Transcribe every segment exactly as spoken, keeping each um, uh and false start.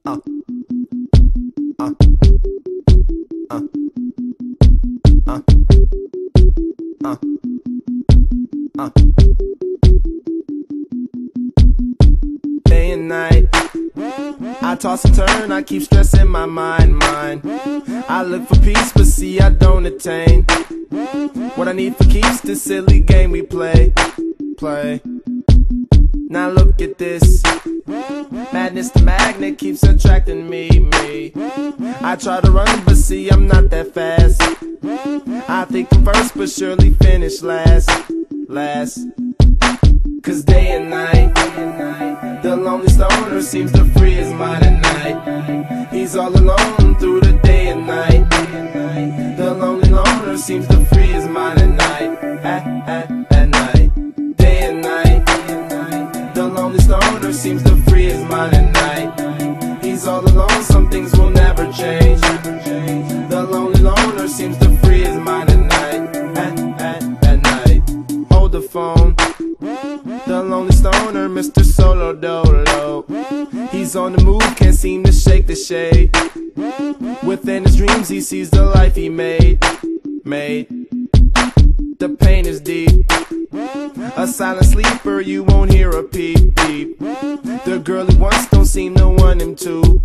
Uh, uh, uh, uh, uh, uh. Day and night, I toss and turn, I keep stressing my mind, mind. I look for peace, but see I don't attain what I need for keeps this silly game we play, play. Now look at this, madness the magnet keeps attracting me, me. I try to run, but see I'm not that fast. I think I'm first, but surely finish last, last. Cause day and night, the lonely stoner seems to free his mind at night. He's all alone through the day and night. The lonely loner seems to free his mind at night, at, at, at night. Day and night, the lonely stoner seems to free his mind at night. He's all alone, some things will never change. The lonely loner seems to free his mind at night, at, at, at night. Hold the phone, the lonely stoner, Mister Solo Dolo. He's on the move, can't seem to shake the shade. Within his dreams he sees the life he made, made. The pain is deep, a silent sleeper, you won't hear a peep, peep. The girl he wants don't seem to want him to.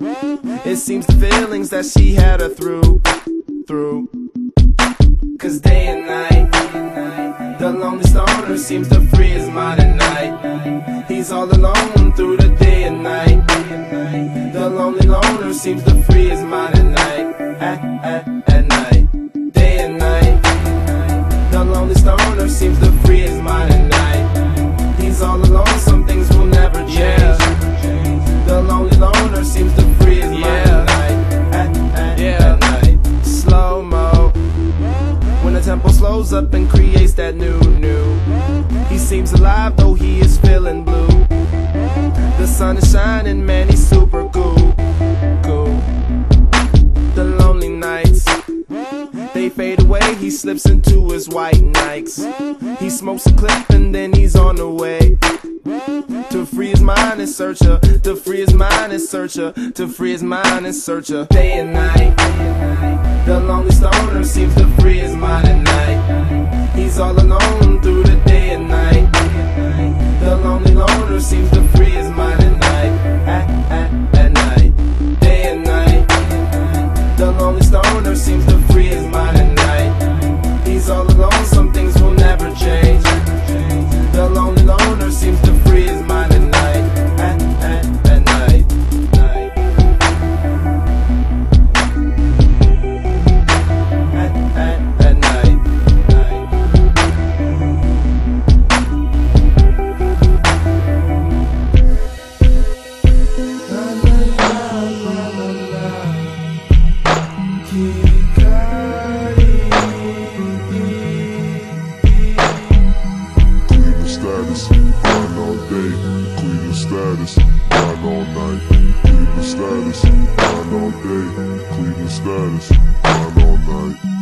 It seems the feelings that she had her through, through. Cause day and night, the lonely stoner seems to free his mind at night. He's all alone through the day and night. The lonely loner seems to free his mind at night, at, at, at night. Day and night, the lonely stoner seems to free his mind at night. He's all alone, some things will never change. Yeah. The lonely loner seems to free his mind yeah. at night, at, at, yeah. at night. Slow-mo, when the tempo slows up and creates that new, new. He seems alive though he is feeling blue. The sun is shining, man, he's super cool, cool. The lonely nights, they fade away, he slips into his white Nikes. He smokes a clip and then he's on the way to free his mind and search her, to free his mind and search her, to free his mind and search her. Day and night, the lonely stoner seems to free his mind at night. He's all alone through the day and night. The lonely loner seems to free his mind at night, at, at, at night. Day and night, the lonely stoner seems to free his mind at night. He's all alone, some things will never change. The lonely loner seems to free his mind at night, at, at, at night, night. At, at, at night, night. Status, grind all day, Cleveland status, grind all night. Cleveland status, grind all day, Cleveland status, grind all night.